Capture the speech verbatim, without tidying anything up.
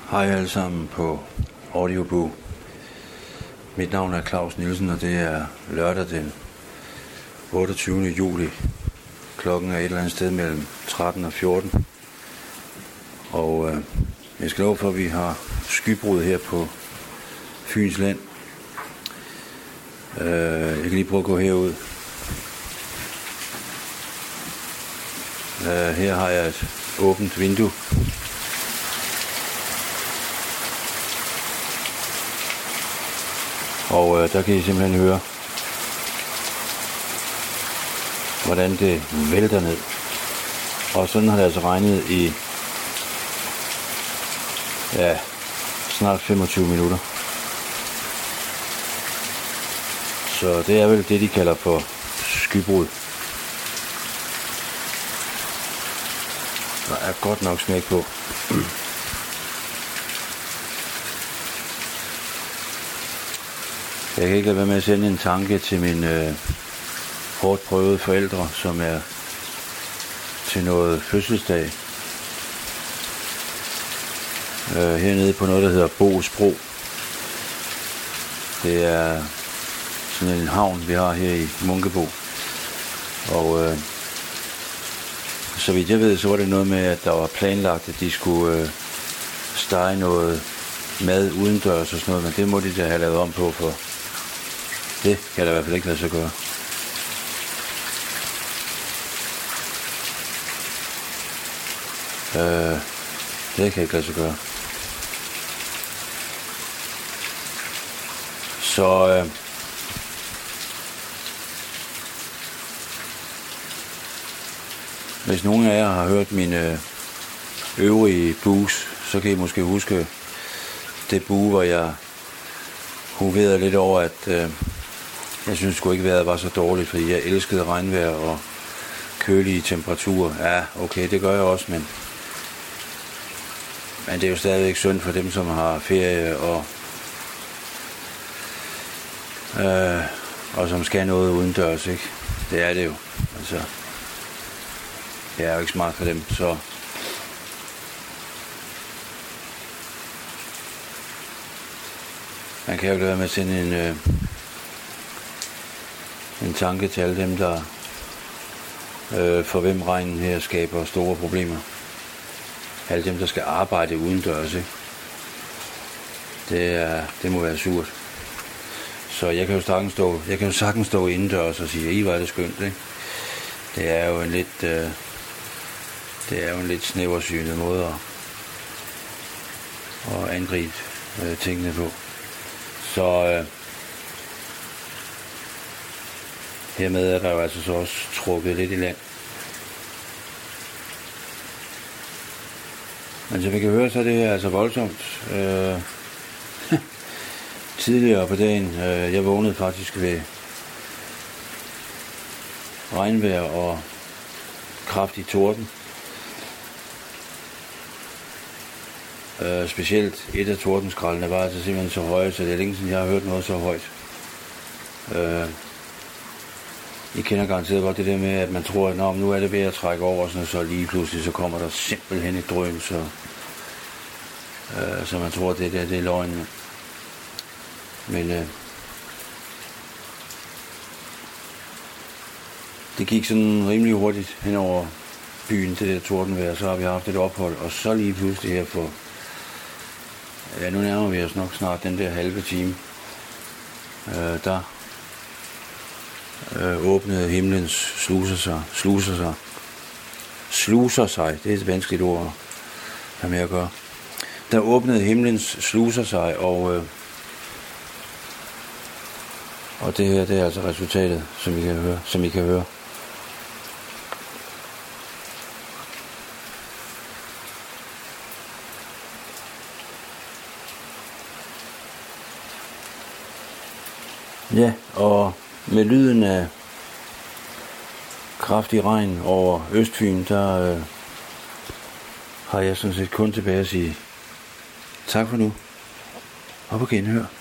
Hej alle sammen på Audioboo. Mit navn er Claus Nielsen, og det er lørdag den otteogtyvende juli. Klokken er et eller andet sted mellem tretten og fjorten. Og øh, jeg skal love for, at vi har skybrud her på Fyns Land. Øh, jeg kan lige prøve at gå herud. Øh, her har jeg et åbent vindue. Og øh, der kan I simpelthen høre, hvordan det vælter ned. Og sådan har det altså regnet i ja, snart femogtyve minutter. Så det er vel det, de kalder for skybrud. Der er godt nok smæk på. Jeg kan ikke lade være med at sende en tanke til mine øh, hårdt prøvede forældre, som er til noget fødselsdag. Øh, hernede på noget, der hedder Boesbro. Det er sådan en havn, vi har her i Munkebo. Og øh, så vidt jeg ved, så var det noget med, at der var planlagt, at de skulle øh, stege noget mad udendørs og sådan noget, men det må de da have lavet om på, for det kan der i hvert fald ikke lade sig gøre. Øh, det kan ikke lade sig gøre. Så øh, hvis nogen af jer har hørt mine øvrige boos, så kan I måske huske det bue, hvor jeg hoverede lidt over, at øh, jeg synes sgu ikke, vejret var så dårligt, fordi jeg elskede regnvejr og kølige temperaturer. Ja, okay, det gør jeg også, men, men det er jo stadigvæk synd for dem, som har ferie og, øh, og som skal noget udendørs, ikke? Det er det jo. Altså, det er jo ikke smart for dem, så man kan jo ikke lade være med at sende en, øh, en tanke til alle dem, der øh, for hvem regnen her skaber store problemer. Alle dem, der skal arbejde udendørs, ikke? Det, er, det må være surt. Så jeg kan jo sagtens stå, jeg kan jo sagtens stå indendørs og sige, I var det skønt, ikke? Det er jo en lidt, øh, det er jo en lidt snæversynet måde at, at angribe øh, tingene på. Så øh, hermed er der jo altså så også trukket lidt i land. Men som vi kan høre, så er det her altså voldsomt. Øh, tidligere på dagen, øh, jeg vågnede faktisk ved regnvejr og kraftig torden. Uh, specielt et af tordenskraldene var altså simpelthen så højt, så det er længe siden jeg har hørt noget så højt. Uh, I kender garanteret godt det der med, at man tror, at nå, nu er det ved at trække over, sådan, så lige pludselig så kommer der simpelthen et drøn, så, uh, så man tror, at det der det er løgn. Men uh, det gik sådan rimelig hurtigt hen over byen, det der tordenvejr, så har vi haft et ophold, og så lige pludselig her for ja, nu nærmer vi os nok snart den der halve time. Øh, der øh, åbnede himlens sluser sig, sluser sig, sluser sig, det er et vanskeligt ord at have med at gøre. Der åbnede himlens sluser sig, og, øh, og det her, det er altså resultatet, som I kan høre. Som I kan høre. Ja, og med lyden af kraftig regn over Østfyn, der øh, har jeg sådan set kun tilbage at sige tak for nu, og på genhør.